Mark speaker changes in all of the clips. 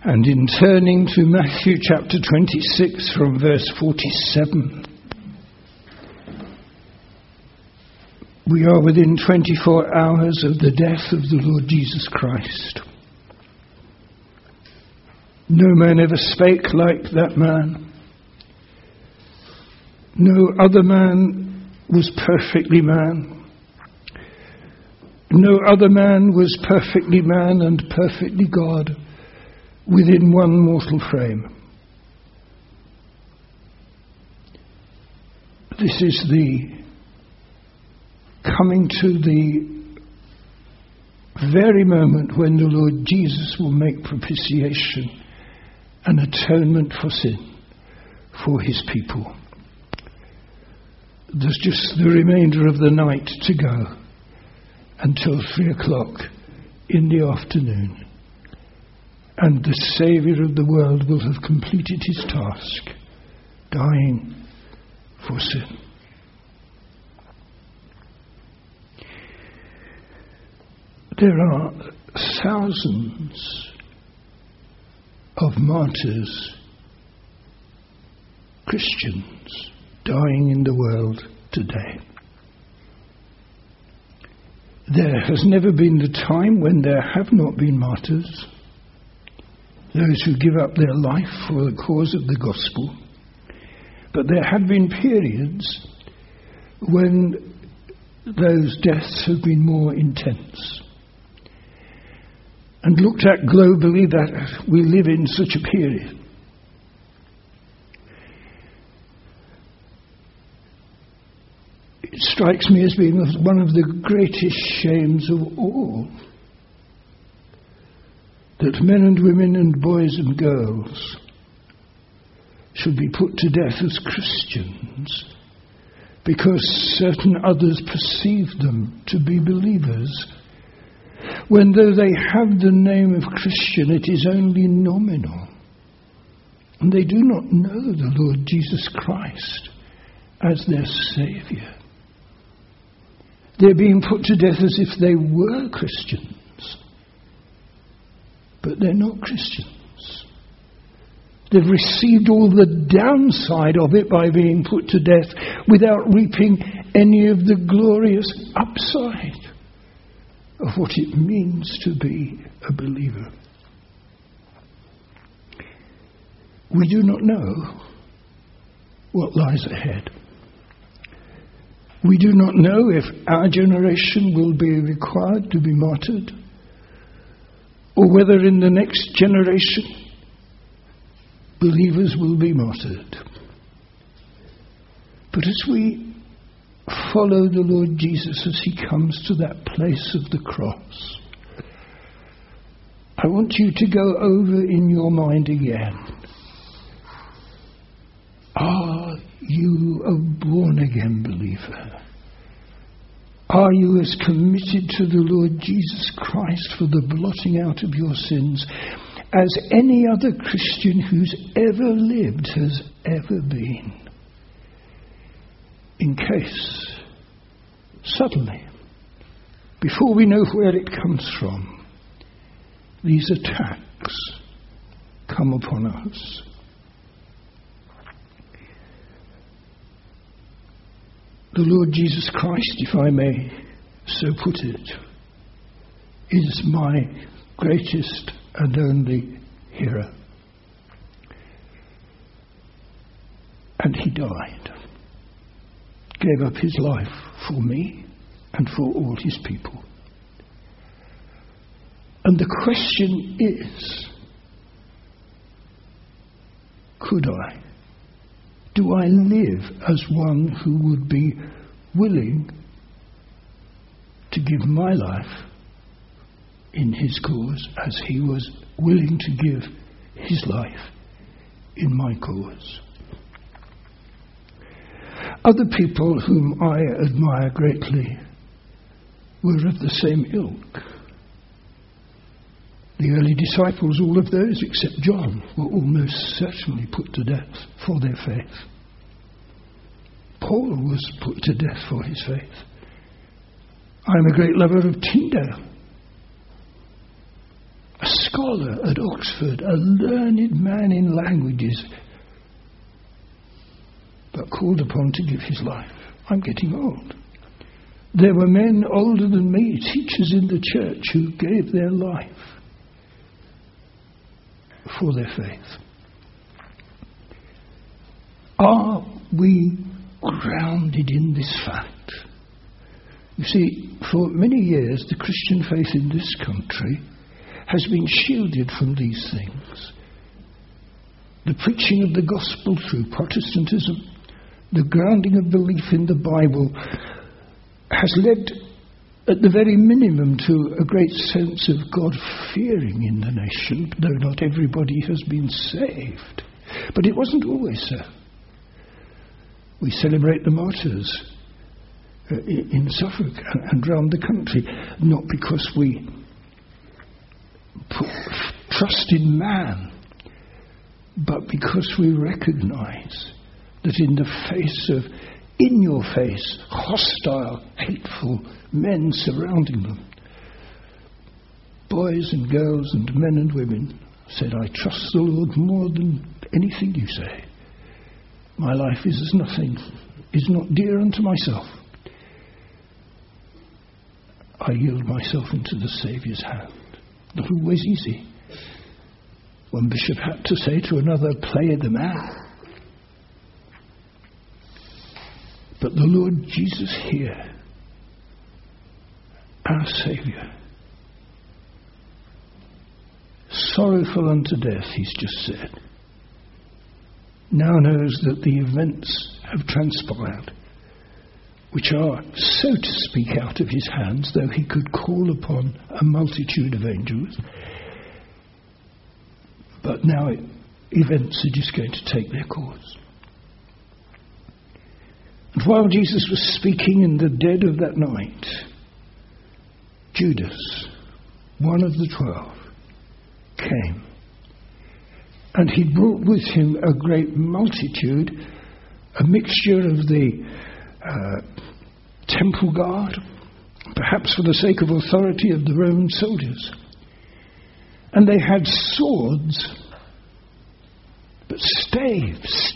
Speaker 1: And in turning to Matthew chapter 26 from verse 47, we are within 24 hours of the death of the Lord Jesus Christ. No man ever spake like that man. No other man was perfectly man. No other man was perfectly man and perfectly God within one mortal frame. This is the coming to the very moment when the Lord Jesus will make propitiation and atonement for sin for his people. There's just the remainder of the night to go until 3:00 in the afternoon. And the Saviour of the world will have completed his task, dying for sin. There are thousands of martyrs, Christians, dying in the world today. There has never been the time when there have not been martyrs, those who give up their life for the cause of the gospel. But there have been periods when those deaths have been more intense. And looked at globally, that we live in such a period. It strikes me as being one of the greatest shames of all, that men and women and boys and girls should be put to death as Christians because certain others perceive them to be believers, when though they have the name of Christian, it is only nominal, and they do not know the Lord Jesus Christ as their Saviour. They're being put to death as if they were Christians, but they're not Christians. They've received all the downside of it by being put to death without reaping any of the glorious upside of what it means to be a believer. We do not know what lies ahead. We do not know if our generation will be required to be martyred, or whether in the next generation believers will be martyred. But as we follow the Lord Jesus as he comes to that place of the cross, I want you to go over in your mind again. Are you a born-again believer? Are you as committed to the Lord Jesus Christ for the blotting out of your sins as any other Christian who's ever lived has ever been? In case, suddenly, before we know where it comes from, these attacks come upon us. The Lord Jesus Christ, if I may so put it, is my greatest and only hero. And he died, gave up his life for me and for all his people. And the question is, could I? Do I live as one who would be willing to give my life in his cause as he was willing to give his life in my cause? Other people whom I admire greatly were of the same ilk. The early disciples, all of those except John, were almost certainly put to death for their faith. Paul was put to death for his faith. I'm a great lover of Tyndale. A scholar at Oxford, a learned man in languages, but called upon to give his life. I'm getting old. There were men older than me, teachers in the church, who gave their life for their faith. Are we grounded in this fact? You see, for many years, the Christian faith in this country has been shielded from these things. The preaching of the gospel through Protestantism, the grounding of belief in the Bible, has led, at the very minimum, to a great sense of God-fearing in the nation, though not everybody has been saved. But it wasn't always so. We celebrate the martyrs in Suffolk and round the country, not because we put trust in man, but because we recognize that in the face of in-your-face, hostile, hateful men surrounding them, boys and girls and men and women said, I trust the Lord more than anything you say. My life is as nothing, is not dear unto myself. I yield myself into the Saviour's hand. Not always easy. One bishop had to say to another, play the man. But the Lord Jesus here, our Saviour, sorrowful unto death, he's just said, now knows that the events have transpired, which are, so to speak, out of his hands, though he could call upon a multitude of angels. But now events are just going to take their course. And while Jesus was speaking in the dead of that night, Judas, one of the 12, came. And he brought with him a great multitude, a mixture of the temple guard, perhaps for the sake of authority of the Roman soldiers. And they had swords, but staves,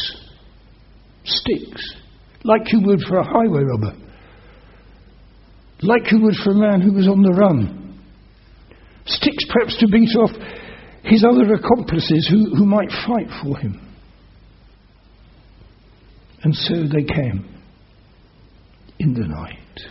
Speaker 1: sticks, like you would for a highway robber, like you would for a man who was on the run. Sticks perhaps to beat off his other accomplices who might fight for him. And so they came in the night.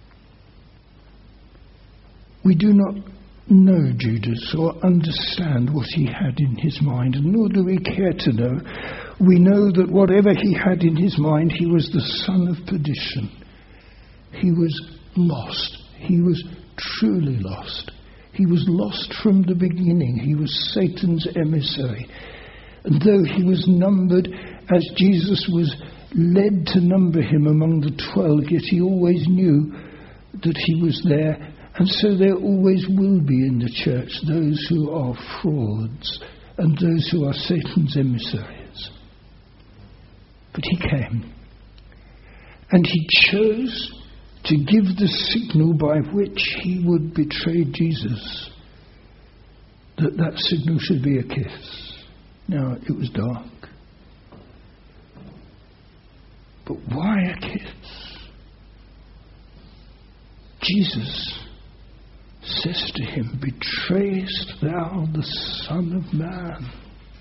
Speaker 1: We do not know Judas or understand what he had in his mind, nor do we care to know. We know that whatever he had in his mind, he was the son of perdition. He was lost. He was truly lost. He was lost from the beginning. He was Satan's emissary. And though he was numbered as Jesus was led to number him among the 12, yet he always knew that he was there. And so there always will be in the church those who are frauds and those who are Satan's emissaries. But he came. And he chose to give the signal by which he would betray Jesus. That signal should be a kiss. Now, it was dark. But why a kiss? Jesus says to him, betrayest thou the Son of Man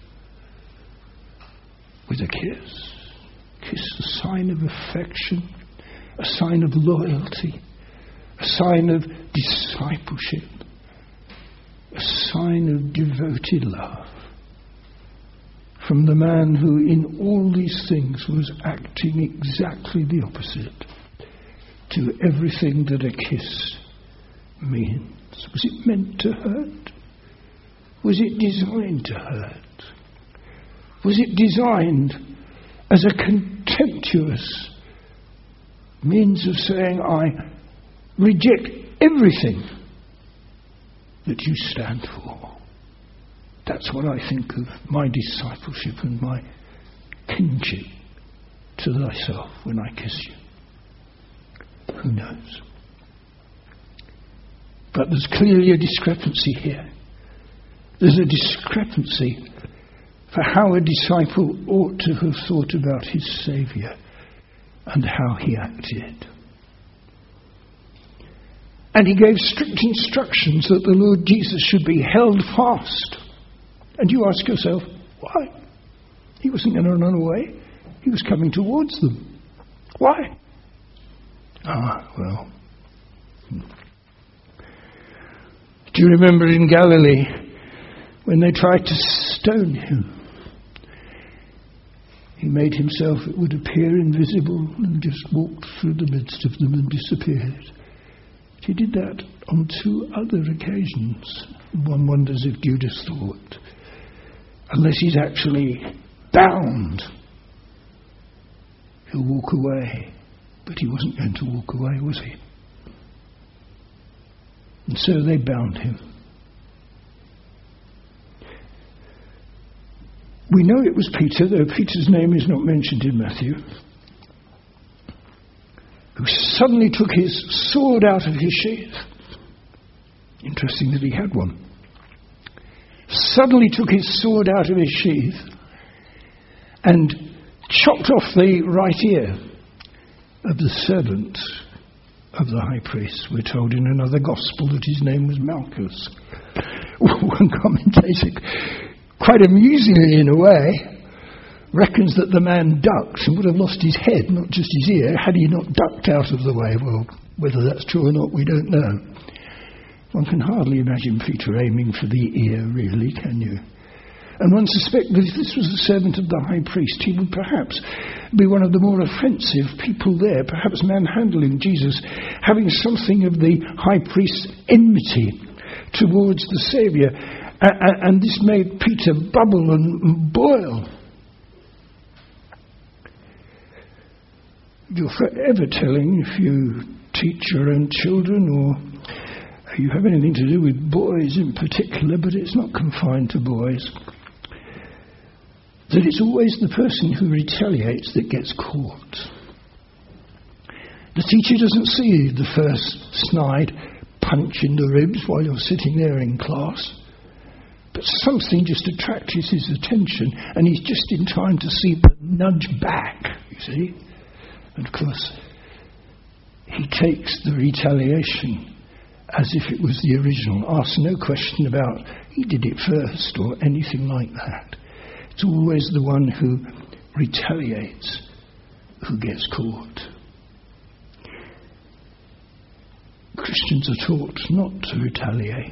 Speaker 1: with a kiss? Kiss, a sign of affection, a sign of loyalty, a sign of discipleship, a sign of devoted love from the man who in all these things was acting exactly the opposite to everything that a kiss means. Was it meant to hurt? Was it designed to hurt? Was it designed as a contemptuous means of saying, I reject everything that you stand for? That's what I think of my discipleship and my kinship to thyself when I kiss you. Who knows? But there's clearly a discrepancy here. There's a discrepancy for how a disciple ought to have thought about his Saviour and how he acted. And he gave strict instructions that the Lord Jesus should be held fast. And you ask yourself, why? He wasn't going to run away. He was coming towards them. Why? Well. Do you remember in Galilee when they tried to stone him? He made himself, it would appear, invisible and just walked through the midst of them and disappeared. He did that on 2 other occasions. One wonders if Judas thought, unless he's actually bound, he'll walk away. But he wasn't going to walk away, was he? And so they bound him. We know it was Peter, though Peter's name is not mentioned in Matthew, who suddenly took his sword out of his sheath. Interesting that he had one. Suddenly took his sword out of his sheath and chopped off the right ear of the servant of the high priest. We're told in another gospel that his name was Malchus. One commentator, quite amusingly in a way, reckons that the man ducked and would have lost his head, not just his ear, had he not ducked out of the way. Well, whether that's true or not, we don't know. One can hardly imagine Peter aiming for the ear, really, can you? And one suspects that if this was a servant of the high priest, he would perhaps be one of the more offensive people there, perhaps manhandling Jesus, having something of the high priest's enmity towards the Saviour. And this made Peter bubble and boil. You're forever telling, if you teach your own children or you have anything to do with boys in particular, but it's not confined to boys, that it's always the person who retaliates that gets caught. The teacher doesn't see the first snide punch in the ribs while you're sitting there in class, but something just attracts his attention and he's just in time to see the nudge back, you see. And of course, he takes the retaliation as if it was the original. Asks no question about he did it first or anything like that. It's always the one who retaliates who gets caught. Christians are taught not to retaliate.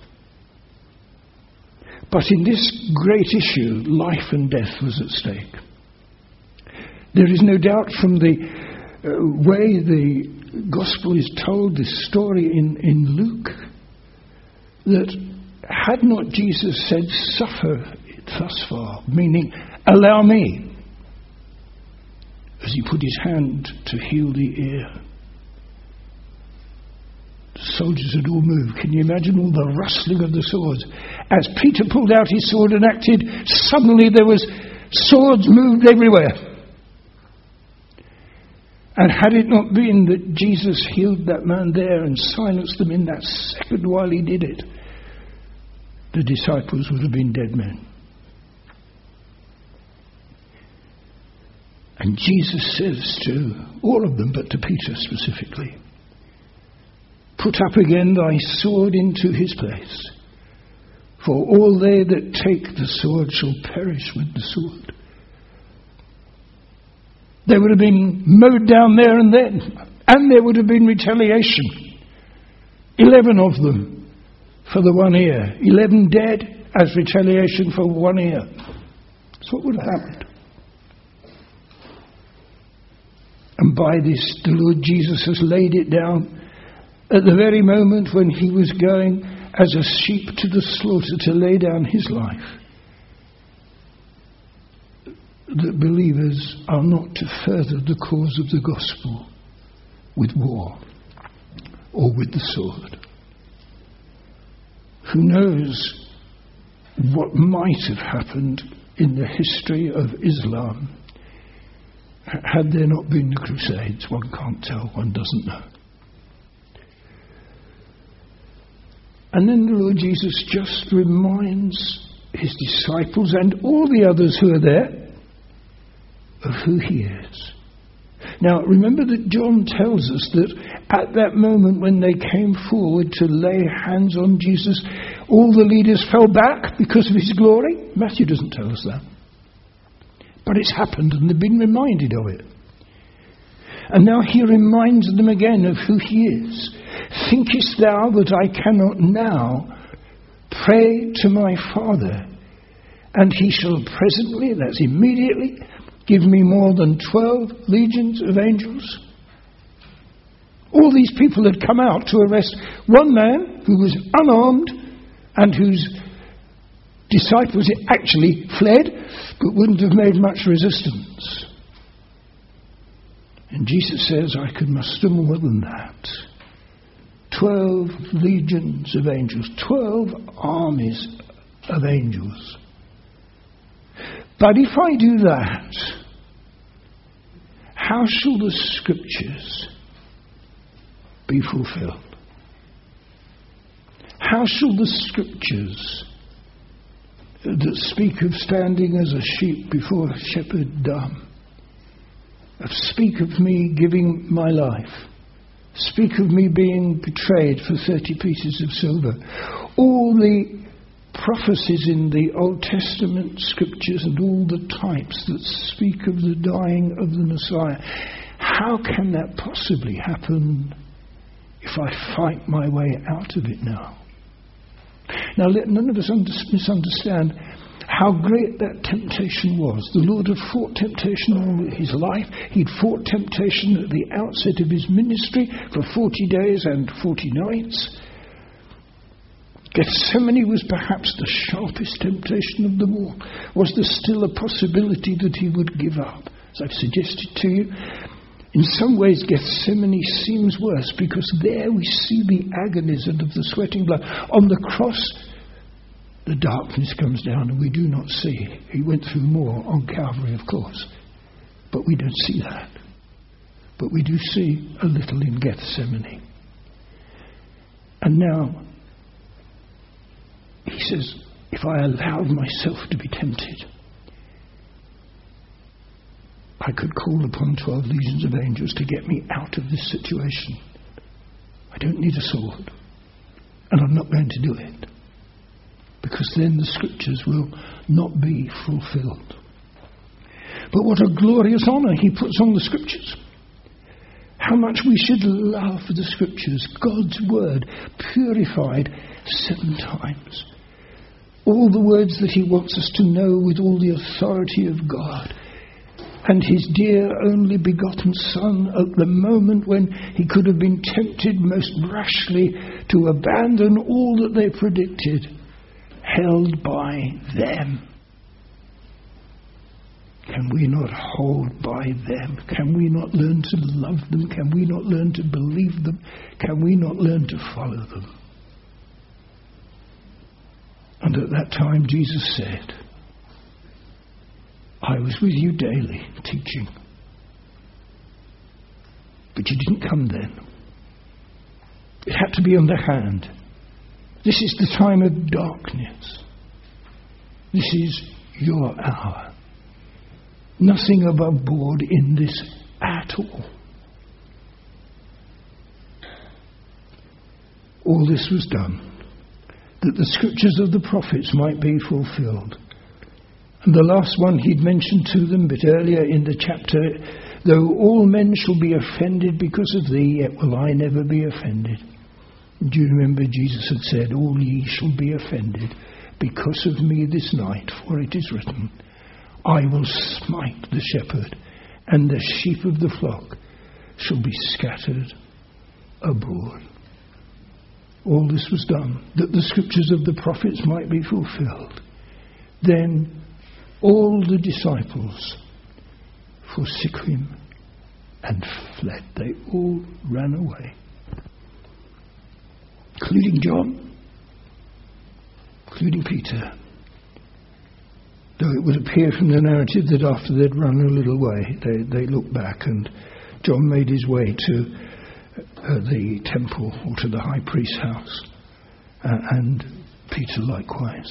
Speaker 1: But in this great issue, life and death was at stake. There is no doubt from the way the gospel is told, this story in Luke, that had not Jesus said, "Suffer it thus far," meaning, "Allow me," as he put his hand to heal the ear, the soldiers had all moved. Can you imagine all the rustling of the swords? As Peter pulled out his sword and acted, suddenly there was swords moved everywhere. And had it not been that Jesus healed that man there and silenced them in that second while he did it, the disciples would have been dead men. And Jesus says to all of them, but to Peter specifically, "Put up again thy sword into his place, for all they that take the sword shall perish with the sword." They would have been mowed down there and then, and there would have been retaliation. 11 of them for the one ear. 11 dead as retaliation for one ear. That's what would have happened. And by this, the Lord Jesus has laid it down at the very moment when he was going as a sheep to the slaughter to lay down his life. That believers are not to further the cause of the gospel with war or with the sword. Who knows what might have happened in the history of Islam had there not been the Crusades? One can't tell, one doesn't know. And then the Lord Jesus just reminds his disciples and all the others who are there of who he is. Now, remember that John tells us that at that moment when they came forward to lay hands on Jesus, all the leaders fell back because of his glory. Matthew doesn't tell us that. But it's happened and they've been reminded of it. And now he reminds them again of who he is. Thinkest thou that I cannot now pray to my Father, and he shall presently, that's immediately, give me more than 12 legions of angels? All these people had come out to arrest one man who was unarmed and whose disciples actually fled but wouldn't have made much resistance. And Jesus says, I could muster more than that. 12 legions of angels, 12 armies of angels. But if I do that, how shall the scriptures be fulfilled? How shall the scriptures that speak of standing as a sheep before a shepherd dumb, speak of me giving my life, speak of me being betrayed for 30 pieces of silver, all the prophecies in the Old Testament scriptures and all the types that speak of the dying of the Messiah, how can that possibly happen if I fight my way out of it now? Now let none of us misunderstand how great that temptation was. The Lord had fought temptation all his life. He'd fought temptation at the outset of his ministry for 40 days and 40 nights. Gethsemane was perhaps the sharpest temptation of them all. Was there still a possibility that he would give up? As I've suggested to you, in some ways Gethsemane seems worse because there we see the agonies and of the sweating blood. On the cross, the darkness comes down and we do not see. He went through more on Calvary, of course, but we don't see that. But we do see a little in Gethsemane. And now, he says, if I allowed myself to be tempted, I could call upon 12 legions of angels to get me out of this situation. I don't need a sword. And I'm not going to do it. Because then the scriptures will not be fulfilled. But what a glorious honour he puts on the scriptures. How much we should love the scriptures. God's word purified 7 times. All the words that he wants us to know with all the authority of God. And his dear only begotten Son, at the moment when he could have been tempted most rashly to abandon all that they predicted, held by them. Can we not hold by them? Can we not learn to love them? Can we not learn to believe them? Can we not learn to follow them? And at that time Jesus said, I was with you daily teaching. But you didn't come then. It had to be underhand. This is the time of darkness. This is your hour. Nothing above board in this at all. All this was done that the scriptures of the prophets might be fulfilled. And the last one he'd mentioned to them a bit earlier in the chapter, though all men shall be offended because of thee, yet will I never be offended. Do you remember Jesus had said, all ye shall be offended because of me this night, for it is written, I will smite the shepherd, and the sheep of the flock shall be scattered abroad. All this was done, that the scriptures of the prophets might be fulfilled. Then all the disciples forsook him and fled. They all ran away, including John, including Peter. Though it would appear from the narrative that after they'd run a little way, they looked back, and John made his way to the temple or to the high priest's house. and Peter likewise.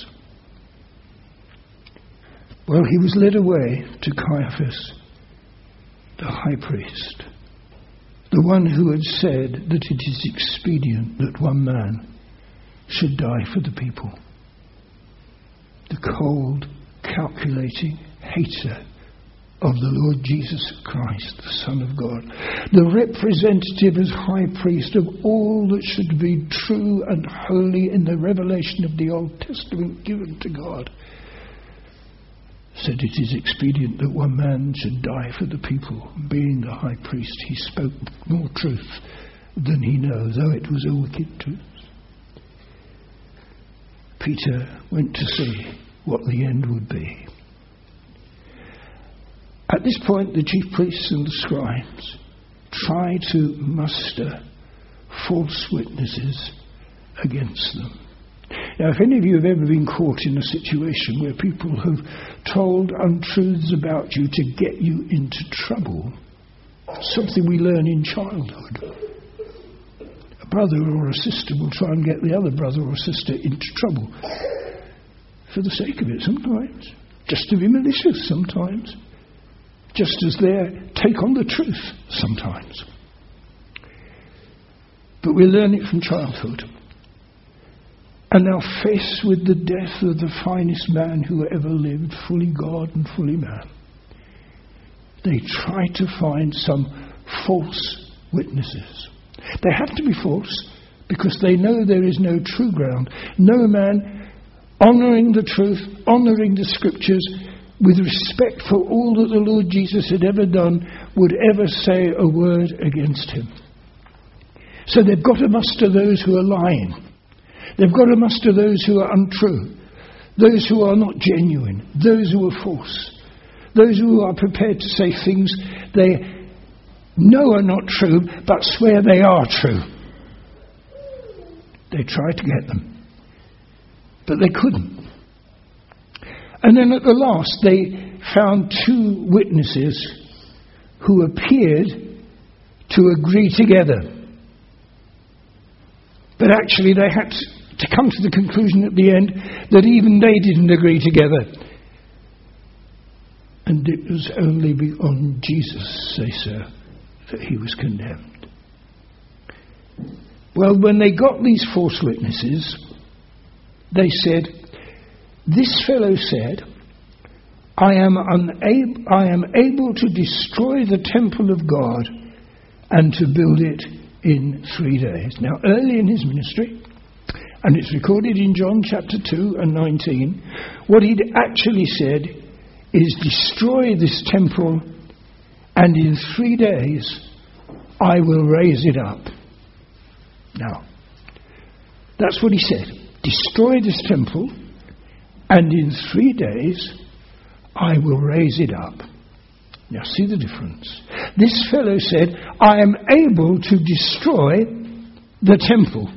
Speaker 1: Well, he was led away to Caiaphas, the high priest, the one who had said that it is expedient that one man should die for the people. The cold, calculating hater of the Lord Jesus Christ, the Son of God, the representative as high priest of all that should be true and holy in the revelation of the Old Testament given to God, said it is expedient that one man should die for the people. Being the high priest, he spoke more truth than he knows, though it was a wicked truth. Peter went to see what the end would be. At this point, the chief priests and the scribes try to muster false witnesses against them. Now, if any of you have ever been caught in a situation where people have told untruths about you to get you into trouble, something we learn in childhood. A brother or a sister will try and get the other brother or sister into trouble for the sake of it sometimes. Just to be malicious sometimes. Just as they take on the truth sometimes. But we learn it from childhood. And now faced with the death of the finest man who ever lived, fully God and fully man, they try to find some false witnesses. They have to be false because they know there is no true ground. No man honouring the truth, honouring the scriptures, with respect for all that the Lord Jesus had ever done, would ever say a word against him. So they've got to muster those who are lying. They've got to muster those who are untrue, those who are not genuine, those who are false, those who are prepared to say things they know are not true, but swear they are true. They tried to get them, but they couldn't. And then at the last, they found two witnesses who appeared to agree together. But actually they had to come to the conclusion at the end that even they didn't agree together. And it was only on Jesus' say-so that he was condemned. Well, when they got these false witnesses, they said, "This fellow said, I am able to destroy the temple of God and to build it in 3 days." Now, early in his ministry, and it's recorded in John chapter 2 and 19, what he'd actually said is, "Destroy this temple, and in 3 days I will raise it up." Now, that's what he said. Destroy this temple, and in 3 days I will raise it up. Now see the difference. This fellow said, "I am able to destroy the temple."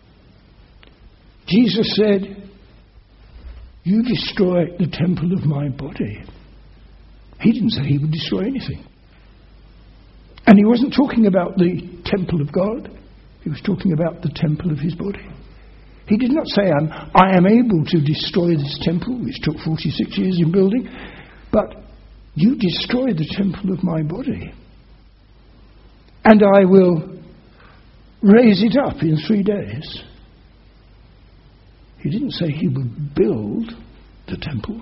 Speaker 1: Jesus said, "You destroy the temple of my body." He didn't say he would destroy anything. And he wasn't talking about the temple of God. He was talking about the temple of his body. He did not say, I am able to destroy this temple, which took 46 years in building, but you destroy the temple of my body, and I will raise it up in 3 days. He didn't say he would build the temple,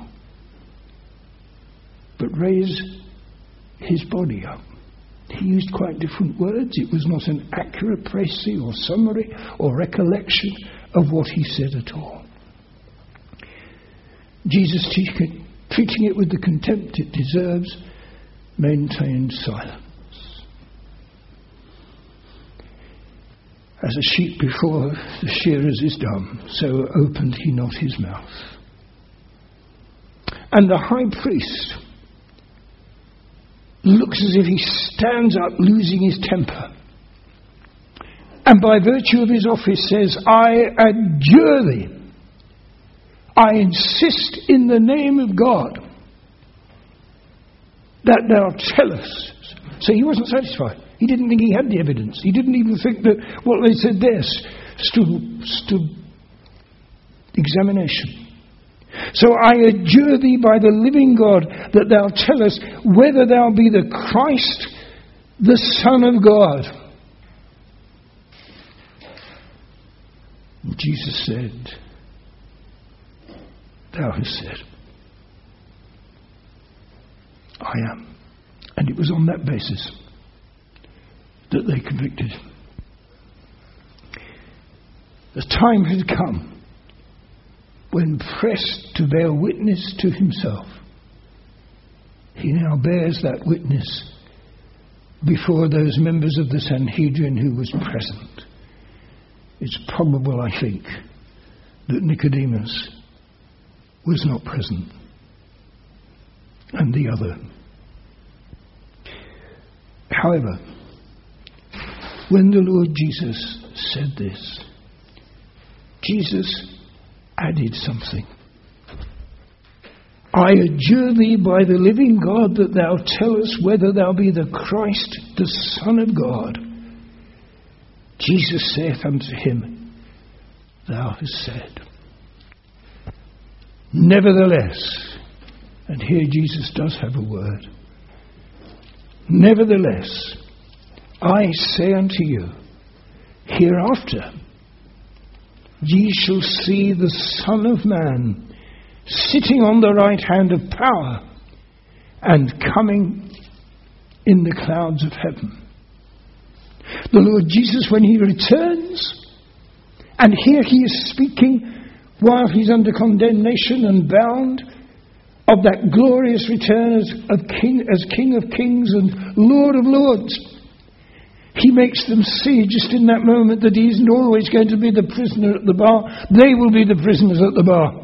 Speaker 1: but raise his body up. He used quite different words. It was not an accurate précis or summary or recollection of what he said at all. Jesus, treating it with the contempt it deserves, maintained silence. As a sheep before the shearers is dumb, so opened he not his mouth. And the high priest looks as if he stands up losing his temper, and by virtue of his office says, "I adjure thee, I insist in the name of God that thou tell us." So he wasn't satisfied. He didn't think he had the evidence. He didn't even think that what they said there stood examination. So I adjure thee by the living God that thou tell us whether thou be the Christ, the Son of God. And Jesus said, thou hast said, I am. And it was on that basis that they convicted him. The time had come when pressed to bear witness to himself. He now bears that witness before those members of the Sanhedrin who was present. It's probable, I think, that Nicodemus was not present, and the other. However, when the Lord Jesus said this, Jesus added something. I adjure thee by the living God that thou tell us whether thou be the Christ, the Son of God. Jesus saith unto him, thou hast said. Nevertheless, and here Jesus does have a word, nevertheless, I say unto you, hereafter ye shall see the Son of Man sitting on the right hand of power and coming in the clouds of heaven. The Lord Jesus, when he returns, and here he is speaking while he's under condemnation and bound, of that glorious return as King of Kings and Lord of Lords. He makes them see just in that moment that he isn't always going to be the prisoner at the bar. They will be the prisoners at the bar.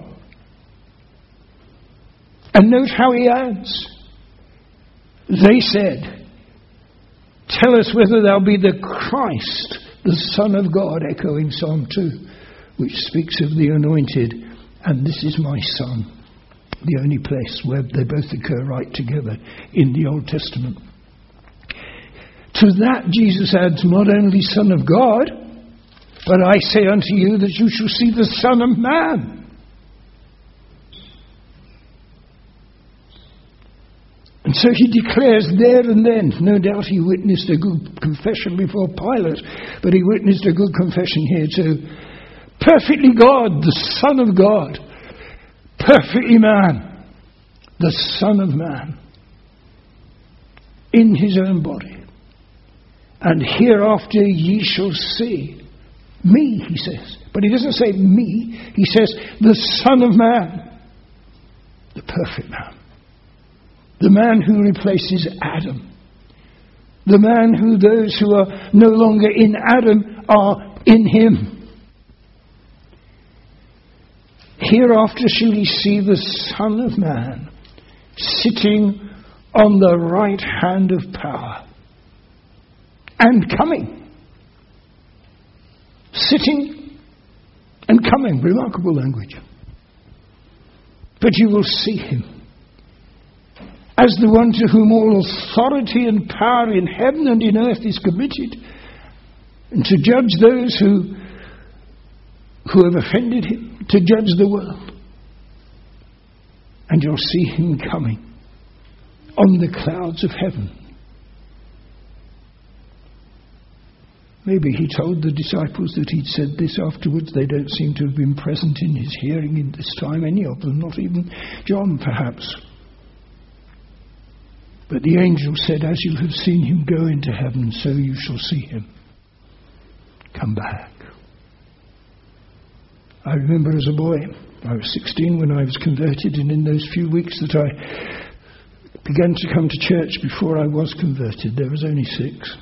Speaker 1: And note how he adds, they said, tell us whether thou be the Christ, the Son of God, echoing Psalm 2, which speaks of the anointed, and this is my Son, the only place where they both occur right together in the Old Testament. To that Jesus adds, not only Son of God, but I say unto you that you shall see the Son of Man. And so he declares there and then, no doubt he witnessed a good confession before Pilate, but he witnessed a good confession here too. Perfectly God, the Son of God. Perfectly man, the Son of Man. In his own body. And hereafter ye shall see me, he says. But he doesn't say me, he says the Son of Man. The perfect man. The man who replaces Adam. The man who those who are no longer in Adam are in him. Hereafter shall ye see the Son of Man sitting on the right hand of power. And coming. Sitting and coming. Remarkable language. But you will see him as the one to whom all authority and power in heaven and in earth is committed, and to judge those who have offended him, to judge the world. And you'll see him coming on the clouds of heaven. Maybe he told the disciples that he'd said this afterwards. They don't seem to have been present in his hearing in this time, any of them, not even John perhaps. But the angel said, as you have seen him go into heaven, so you shall see him come back. I remember as a boy, I was 16 when I was converted, and in those few weeks that I began to come to church before I was converted, there was only 6.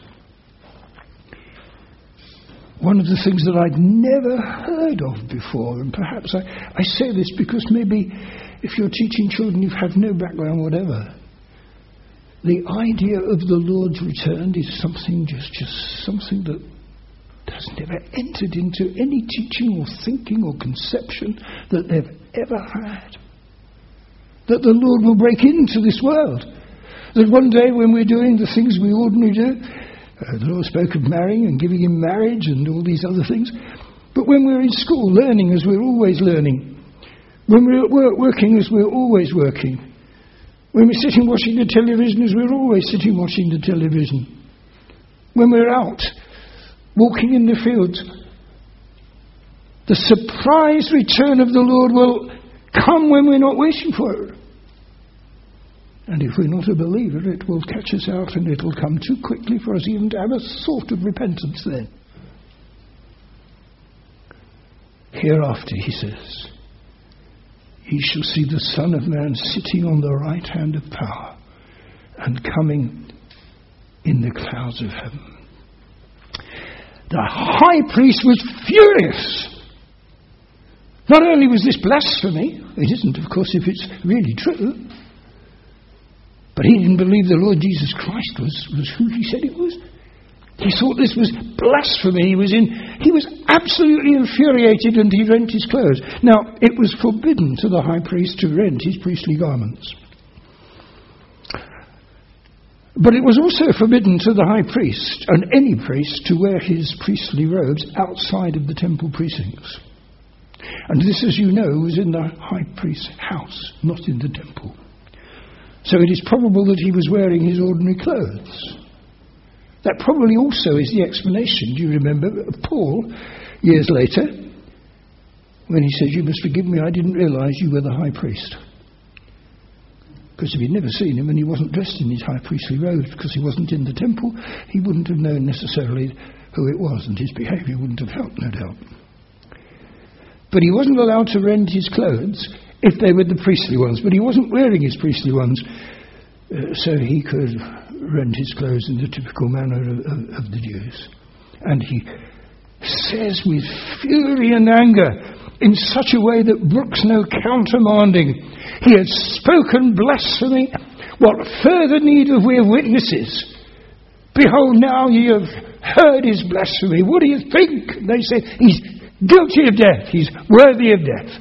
Speaker 1: One of the things that I'd never heard of before, and perhaps I say this because maybe if you're teaching children you've had no background, whatever. The idea of the Lord's return is something just something that has never entered into any teaching or thinking or conception that they've ever had. That the Lord will break into this world. That one day when we're doing the things we ordinarily do, the Lord spoke of marrying and giving in marriage and all these other things, But when we're in school, learning as we're always learning. When we're at work, working as we're always working. When we're sitting watching the television as we're always sitting watching the television. When we're out, walking in the fields, the surprise return of the Lord will come when we're not waiting for it. And if we're not a believer, it will catch us out and it will come too quickly for us even to have a sort of repentance then. Hereafter, he says, ye shall see the Son of Man sitting on the right hand of power and coming in the clouds of heaven. The high priest was furious. Not only was this blasphemy, it isn't, of course, if it's really true, but he didn't believe the Lord Jesus Christ was who he said it was. He thought this was blasphemy. He was absolutely infuriated, and he rent his clothes. Now, it was forbidden to the high priest to rent his priestly garments. But it was also forbidden to the high priest, and any priest, to wear his priestly robes outside of the temple precincts. And this, as you know, was in the high priest's house, not in the temple. So it is probable that he was wearing his ordinary clothes. That probably also is the explanation, do you remember, of Paul, years later, when he says, you must forgive me, I didn't realise you were the high priest. Because if he'd never seen him and he wasn't dressed in his high priestly robes because he wasn't in the temple, he wouldn't have known necessarily who it was, and his behaviour wouldn't have helped, no doubt. But he wasn't allowed to rend his clothes if they were the priestly ones, but he wasn't wearing his priestly ones, so he could rend his clothes in the typical manner of the Jews. And he says with fury and anger, in such a way that brooks no countermanding, he had spoken blasphemy. What further need have we of witnesses? Behold, now ye have heard his blasphemy. What do you think? They say, he's guilty of death. He's worthy of death.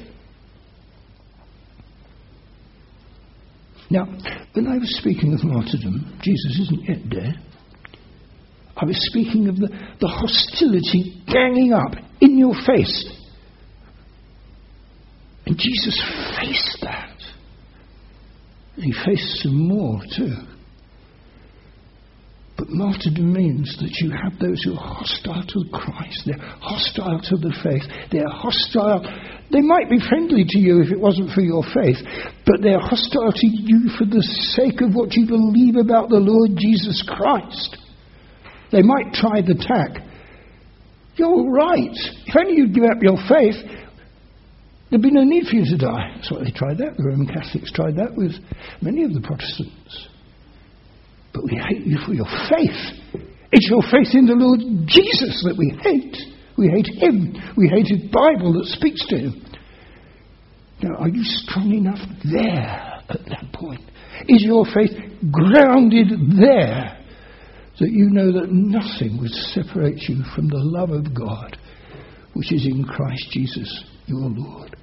Speaker 1: Now, when I was speaking of martyrdom, Jesus isn't yet dead. I was speaking of the hostility ganging up in your face. And Jesus faced that. And he faced some more too. But martyrdom means that you have those who are hostile to Christ. They're hostile to the faith. They're hostile. They might be friendly to you if it wasn't for your faith, but they're hostile to you for the sake of what you believe about the Lord Jesus Christ. They might try the tack. You're right. If only you'd give up your faith, there'd be no need for you to die. That's why they tried that. The Roman Catholics tried that with many of the Protestants. But we hate you for your faith. It's your faith in the Lord Jesus that we hate. We hate him. We hate his Bible that speaks to him. Now, are you strong enough there at that point? Is your faith grounded there that you know that nothing would separate you from the love of God, which is in Christ Jesus, your Lord?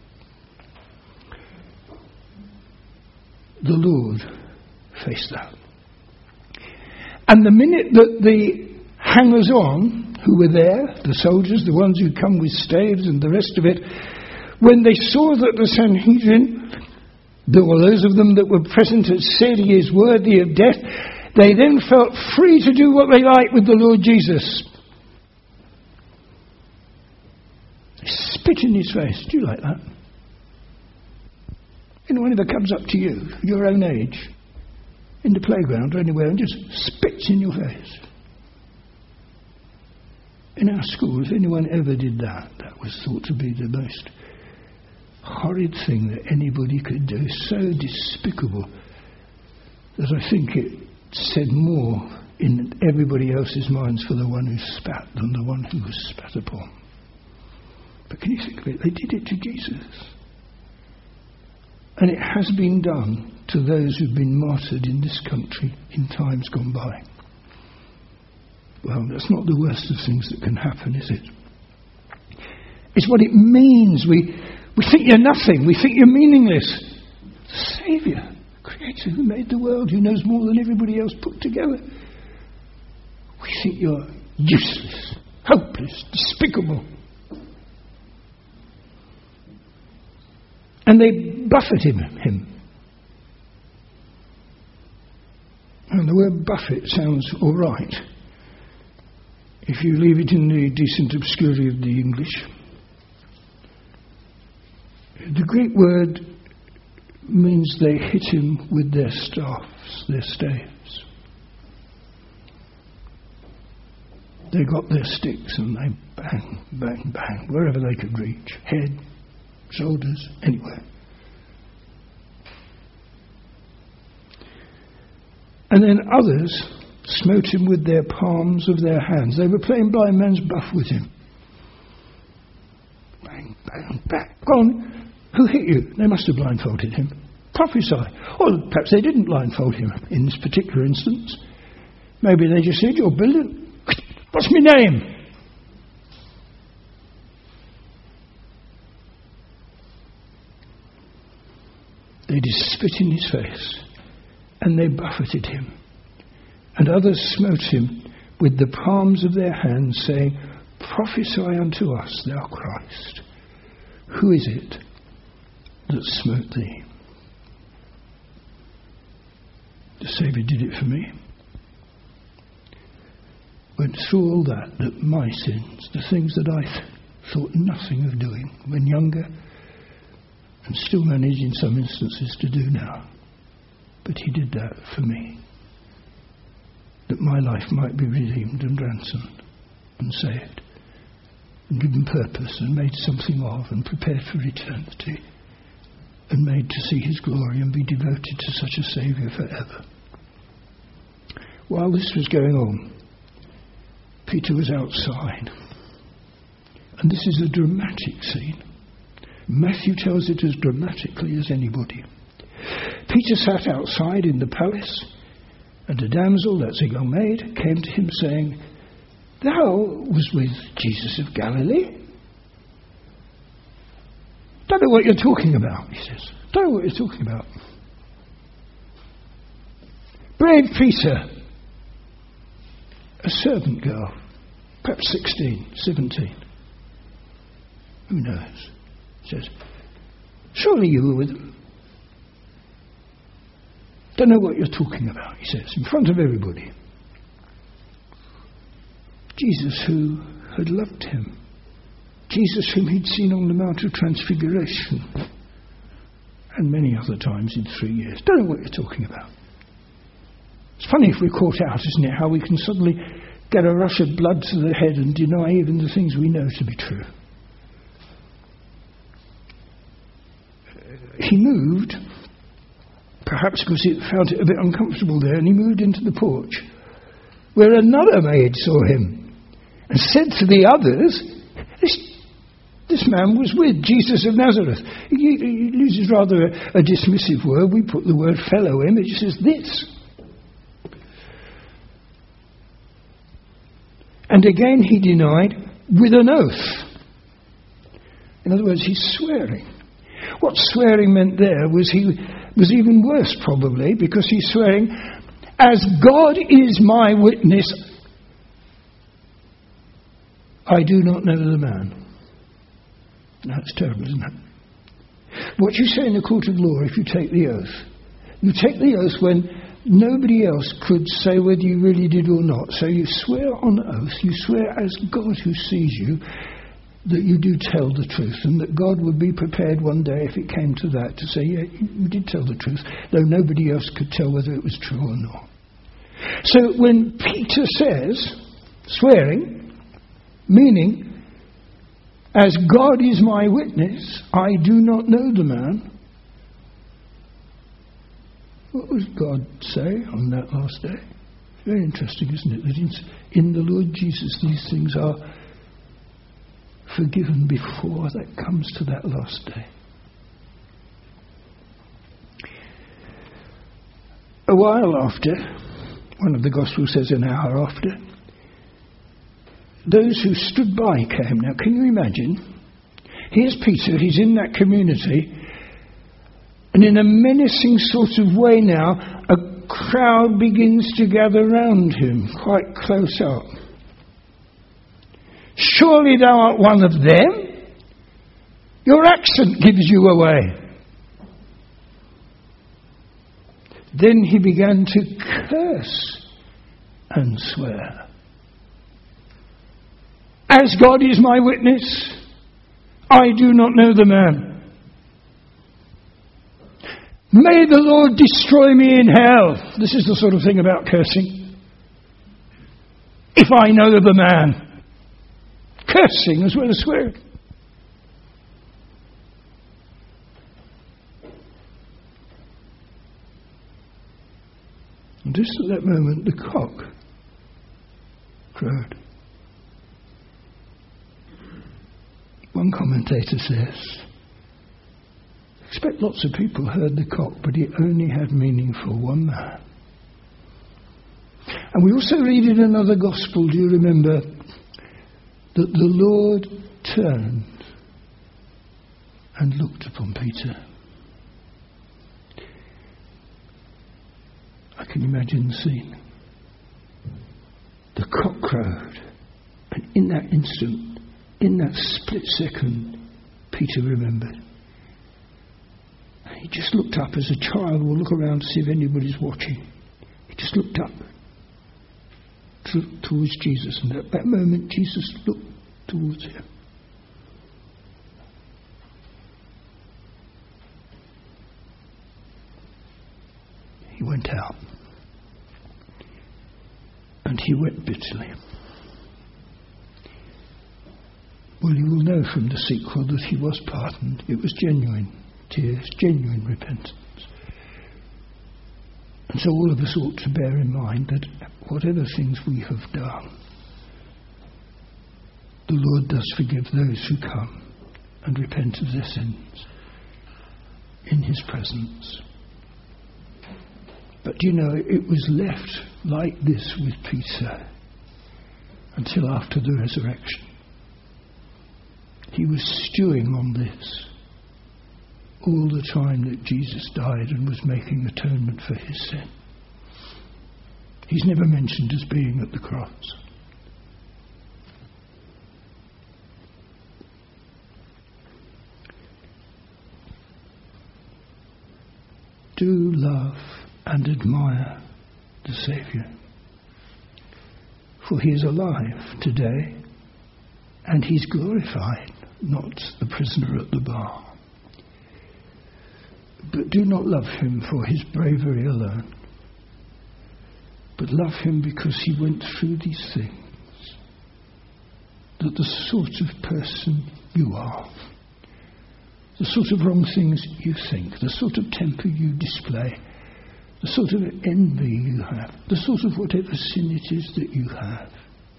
Speaker 1: The Lord faced that. And the minute that the hangers-on who were there, the soldiers, the ones who'd come with staves and the rest of it, when they saw that the Sanhedrin, there were those of them that were present, had said he is worthy of death, they then felt free to do what they liked with the Lord Jesus. Spit in his face. Do you like that? Anyone ever comes up to you, your own age, in the playground or anywhere, and just spits in your face? In our school, if anyone ever did that, that was thought to be the most horrid thing that anybody could do. So despicable that I think it said more in everybody else's minds for the one who spat than the one who was spat upon. But can you think of it? They did it to Jesus. And it has been done to those who've been martyred in this country in times gone by. Well, that's not the worst of things that can happen, is it? It's what it means. We think you're nothing. We think you're meaningless. The Saviour, Creator who made the world, who knows more than everybody else put together. We think you're useless, hopeless, despicable. And they buffeted him. And the word buffet sounds all right if you leave it in the decent obscurity of the English. The Greek word means they hit him with their staffs, their staves. They got their sticks and they bang, bang, bang, wherever they could reach. Head, shoulders, anywhere. And then others smote him with their palms of their hands. They were playing blind man's buff with him. Bang, bang, bang. Go on. Who hit you? They must have blindfolded him. Prophesy. Or perhaps they didn't blindfold him in this particular instance. Maybe they just said, "You're brilliant. What's my name?" They did spit in his face, and they buffeted him. And others smote him with the palms of their hands, saying, "Prophesy unto us, thou Christ. Who is it that smote thee?" The Saviour did it for me. Went through all that my sins, the things that I thought nothing of doing when younger, and still manage in some instances to do now. But he did that for me, that my life might be redeemed and ransomed and saved and given purpose and made something of and prepared for eternity and made to see his glory and be devoted to such a Saviour forever. While this was going on, Peter was outside. And this is a dramatic scene. Matthew tells it as dramatically as anybody. Peter sat outside in the palace, and a damsel, that's a young maid, came to him saying, "Thou was with Jesus of Galilee." "Don't know what you're talking about," he says. "Don't know what you're talking about." Brave Peter, a servant girl, perhaps 16, 17. Who knows? Says, "Surely you were with them." "Don't know what you're talking about," he says, in front of everybody. Jesus, who had loved him. Jesus, whom he'd seen on the Mount of Transfiguration. And many other times in 3 years. Don't know what you're talking about. It's funny if we're caught out, isn't it? How we can suddenly get a rush of blood to the head and deny even the things we know to be true. He moved, perhaps because he found it a bit uncomfortable there, and he moved into the porch, where another maid saw him and said to the others, this man was with Jesus of Nazareth. He uses rather a dismissive word. We put the word fellow in. It just says this. And again he denied with an oath. In other words, he's swearing. What swearing meant there was even worse probably, because he's swearing, "As God is my witness, I do not know the man." That's terrible, isn't it? What you say in the court of law, if you take the oath, you take the oath when nobody else could say whether you really did or not. So you swear on oath, you swear as God who sees you, that you do tell the truth, and that God would be prepared one day, if it came to that, to say, "Yeah, you did tell the truth," though nobody else could tell whether it was true or not. So when Peter says, swearing, meaning, "As God is my witness, I do not know the man," what would God say on that last day? Very interesting, isn't it? That in the Lord Jesus these things are forgiven before that comes to that last day. A while after, one of the Gospels says an hour after, those who stood by came. Now, can you imagine? Here's Peter, he's in that community, and in a menacing sort of way now, a crowd begins to gather round him, quite close up. "Surely thou art one of them? Your accent gives you away." Then he began to curse and swear. As God is my witness, I do not know the man. May the Lord destroy me in hell. This is the sort of thing about cursing. If I know the man. Cursing as well as swearing. And just at that moment, the cock crowed. One commentator says, expect lots of people heard the cock, but it only had meaning for one man. And we also read in another gospel, do you remember, that the Lord turned and looked upon Peter. I can imagine the scene. The cock crowed, and in that instant, in that split second, Peter remembered. He just looked up as a child will look around to see if anybody's watching. He just looked up towards Jesus, and at that moment Jesus looked towards him. He went out, and he wept bitterly. Well, you will know from the sequel that he was pardoned. It was genuine tears, genuine repentance. And so all of us ought to bear in mind that whatever things we have done, the Lord does forgive those who come and repent of their sins in his presence. But you know, it was left like this with Peter until after the resurrection. He was stewing on this all the time that Jesus died and was making atonement for his sin. He's never mentioned as being at the cross. Do love and admire the Saviour, for he is alive today, and he's glorified, not the prisoner at the bar. But do not love him for his bravery alone, but love him because he went through these things, that the sort of person you are, the sort of wrong things you think, the sort of temper you display, the sort of envy you have, the sort of whatever sin it is that you have,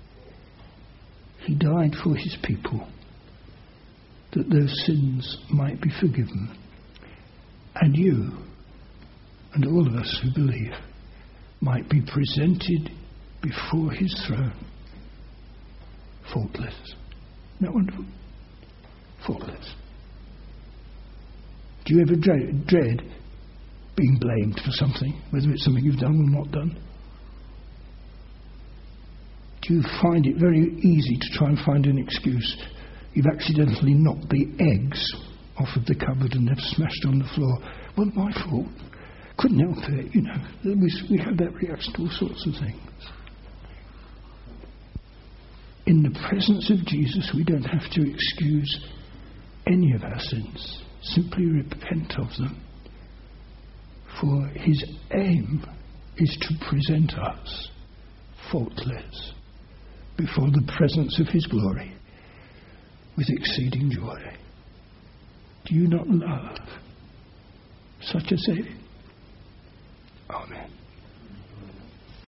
Speaker 1: he died for his people, that those sins might be forgiven. And you, and all of us who believe, might be presented before his throne, faultless. Isn't that wonderful? Faultless. Do you ever dread being blamed for something, whether it's something you've done or not done? Do you find it very easy to try and find an excuse? You've accidentally knocked the eggs off of the cupboard and they've smashed on the floor. Well, my fault. Couldn't help it, you know. We have that reaction to all sorts of things. In the presence of Jesus, we don't have to excuse any of our sins. Simply repent of them. For his aim is to present us faultless before the presence of his glory with exceeding joy. Do you not love such a Saviour? Amen.